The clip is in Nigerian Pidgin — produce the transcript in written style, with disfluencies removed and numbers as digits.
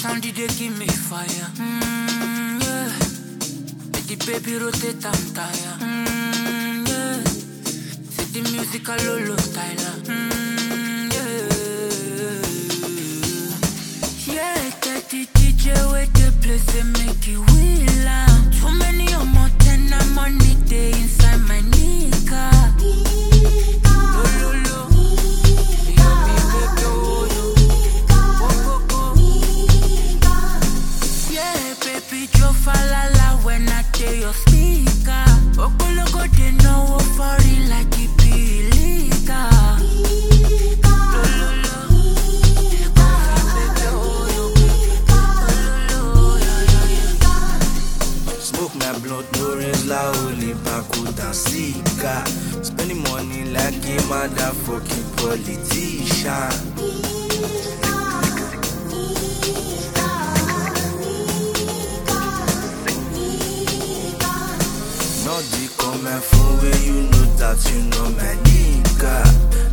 sound they give me fire. Yeah. Make the baby rotate and tire. Yeah. Say the music a lolo styler. Yeah. Yeah, that the DJ with the place they make it wheel out. Too many or more than I'm on it, they inside my nika. Falala when I tell your speaker. Okologo they know what for it like it be illegal. Smoke my blunt, no rains la only Bakuda Sika. Spending money like a motherfucking politician. Not the comment for where you know that you know my nigga.